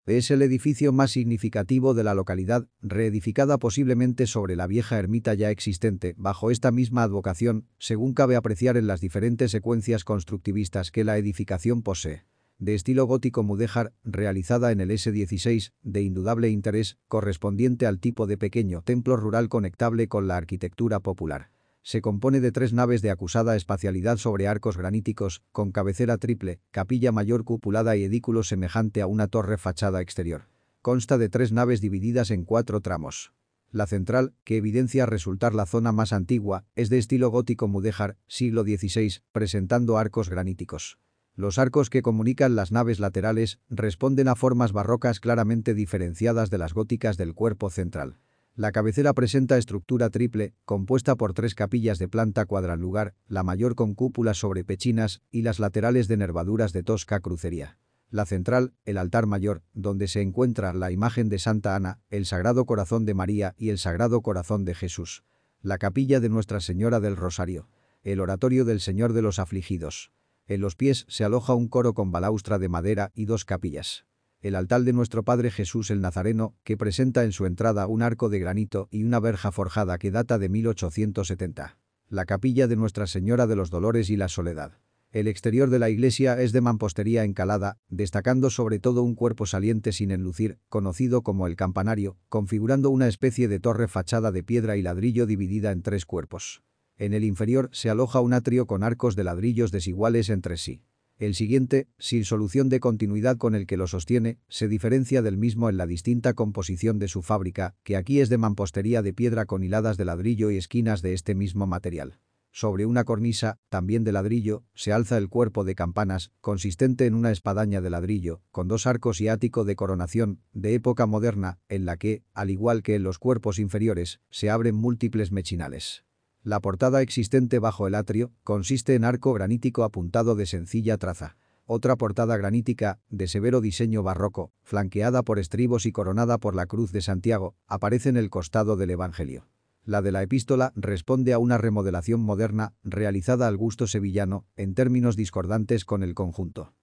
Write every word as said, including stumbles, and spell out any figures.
Es el edificio más significativo de la localidad, reedificada posiblemente sobre la vieja ermita ya existente, bajo esta misma advocación, según cabe apreciar en las diferentes secuencias constructivistas que la edificación posee. De estilo gótico mudéjar, realizada en el ese dieciséis, de indudable interés, correspondiente al tipo de pequeño templo rural conectable con la arquitectura popular. Se compone de tres naves de acusada espacialidad sobre arcos graníticos, con cabecera triple, capilla mayor cupulada y edículo semejante a una torre fachada exterior. Consta de tres naves divididas en cuatro tramos. La central, que evidencia resultar la zona más antigua, es de estilo gótico mudéjar, siglo dieciséis, presentando arcos graníticos. Los arcos que comunican las naves laterales responden a formas barrocas claramente diferenciadas de las góticas del cuerpo central. La cabecera presenta estructura triple, compuesta por tres capillas de planta cuadrangular, la mayor con cúpulas sobre pechinas y las laterales de nervaduras de tosca crucería. La central, el altar mayor, donde se encuentra la imagen de Santa Ana, el Sagrado Corazón de María y el Sagrado Corazón de Jesús. La capilla de Nuestra Señora del Rosario. El oratorio del Señor de los Afligidos. En los pies se aloja un coro con balaustra de madera y dos capillas. El altar de nuestro Padre Jesús el Nazareno, que presenta en su entrada un arco de granito y una verja forjada que data de mil ochocientos setenta. La capilla de Nuestra Señora de los Dolores y la Soledad. El exterior de la iglesia es de mampostería encalada, destacando sobre todo un cuerpo saliente sin enlucir, conocido como el campanario, configurando una especie de torre fachada de piedra y ladrillo dividida en tres cuerpos. En el inferior se aloja un atrio con arcos de ladrillos desiguales entre sí. El siguiente, sin solución de continuidad con el que lo sostiene, se diferencia del mismo en la distinta composición de su fábrica, que aquí es de mampostería de piedra con hiladas de ladrillo y esquinas de este mismo material. Sobre una cornisa, también de ladrillo, se alza el cuerpo de campanas, consistente en una espadaña de ladrillo, con dos arcos y ático de coronación, de época moderna, en la que, al igual que en los cuerpos inferiores, se abren múltiples mechinales. La portada existente bajo el atrio consiste en arco granítico apuntado de sencilla traza. Otra portada granítica, de severo diseño barroco, flanqueada por estribos y coronada por la cruz de Santiago, aparece en el costado del Evangelio. La de la epístola responde a una remodelación moderna realizada al gusto sevillano, en términos discordantes con el conjunto.